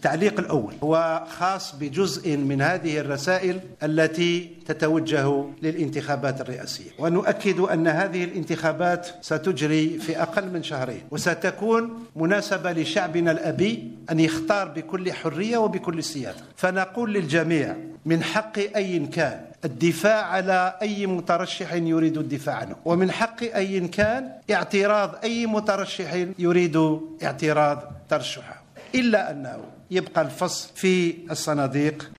التعليق الأول هو خاص بجزء من هذه الرسائل التي تتوجه للانتخابات الرئاسية، ونؤكد أن هذه الانتخابات ستجري في أقل من شهرين، وستكون مناسبة لشعبنا الأبي أن يختار بكل حرية وبكل سيادة. فنقول للجميع من حق أي كان الدفاع على أي مترشح يريد الدفاع عنه، ومن حق أي كان اعتراض أي مترشح يريد اعتراض ترشحه، إلا أنه يبقى الفصل في الصناديق